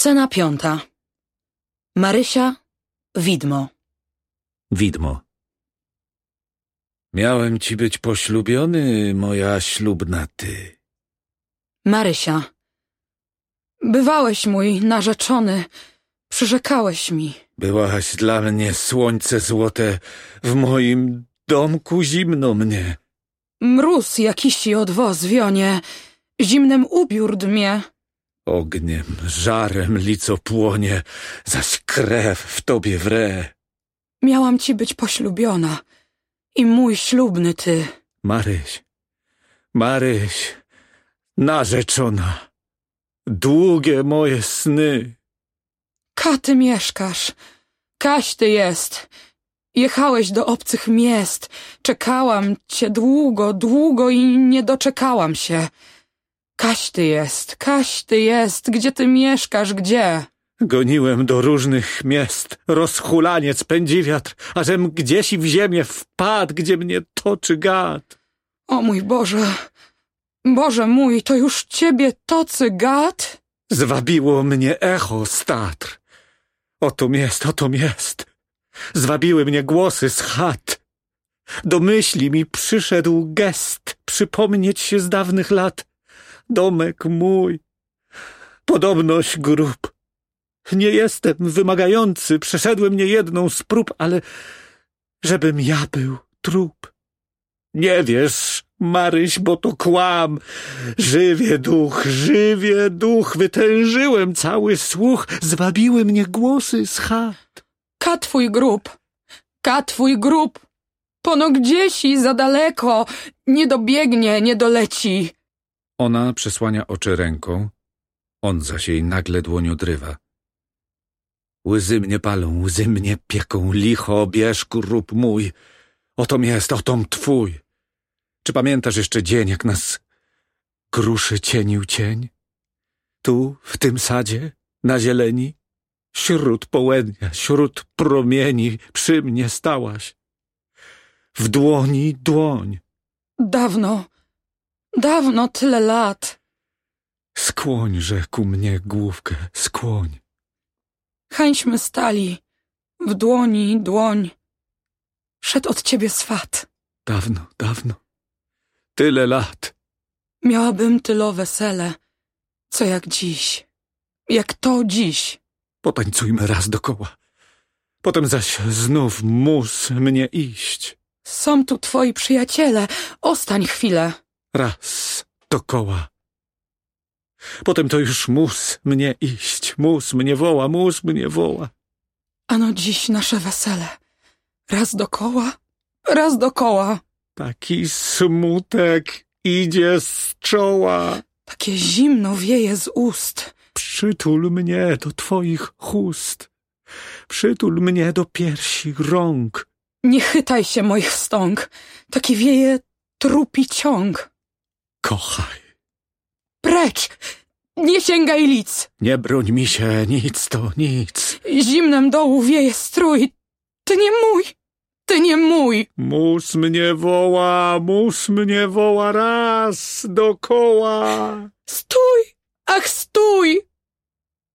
Scena 5. Marysia, widmo. Widmo. Miałem ci być poślubiony, moja ślubna ty. Marysia. Bywałeś mój narzeczony, przyrzekałeś mi. Byłaś dla mnie słońce złote, w moim domku zimno mnie. Mróz jakiś od woz wionie, zimnem ubiór dmie. Ogniem, żarem lico płonie, zaś krew w tobie wre. Miałam ci być poślubiona i mój ślubny ty. Maryś, narzeczona, długie moje sny. Ka ty mieszkasz, kaś ty jest. Jechałeś do obcych miast, czekałam cię długo i nie doczekałam się. Kaś ty jest, gdzie ty mieszkasz, gdzie? Goniłem do różnych miast, rozhulaniec pędzi wiatr, ażem gdzieś i w ziemię wpadł, gdzie mnie toczy gad. O mój Boże, Boże mój, to już ciebie tocy gad? Zwabiło mnie echo z Tatr. Otom jest. Zwabiły mnie głosy z chat. Do myśli mi przyszedł gest, przypomnieć się z dawnych lat. Domek mój, podobność grób. Nie jestem wymagający, przeszedłem niejedną z prób, ale żebym ja był trup. Nie wiesz, Maryś, bo to kłam. Żywie duch, wytężyłem cały słuch, zwabiły mnie głosy z chat. Ka twój grób, pono gdzieś i za daleko, nie dobiegnie, nie doleci. Ona przesłania oczy ręką, on zaś jej nagle dłoń odrywa. Łzy mnie palą, łzy mnie pieką, licho bierz grób mój. Otom twój. Czy pamiętasz jeszcze dzień, jak nas gruszy cienił cień? Tu, w tym sadzie, na zieleni, śród połędnia, śród promieni, przy mnie stałaś. W dłoni dłoń. Dawno tyle lat. Skłoń, rzekł mnie główkę, skłoń. Hańśmy stali, w dłoni dłoń. Szedł od ciebie swat. Dawno. Tyle lat. Miałabym tylo wesele, co jak dziś. Jak to dziś. Potańcujmy raz dokoła. Potem zaś znów mus mnie iść. Są tu twoi przyjaciele, ostań chwilę. Raz dokoła. Potem to już mus mnie iść. Mus mnie woła. Ano dziś nasze wesele. Raz dokoła. Taki smutek idzie z czoła. Takie zimno wieje z ust. Przytul mnie do twoich chust. Przytul mnie do piersi rąk. Nie chytaj się moich stąg. Taki wieje trupi ciąg. Kochaj. Precz! Nie sięgaj lic! Nie broń mi się, nic to nic. Zimnem dołu wieje strój. Ty nie mój! Mus mnie woła raz dokoła. Stój! Ach, stój!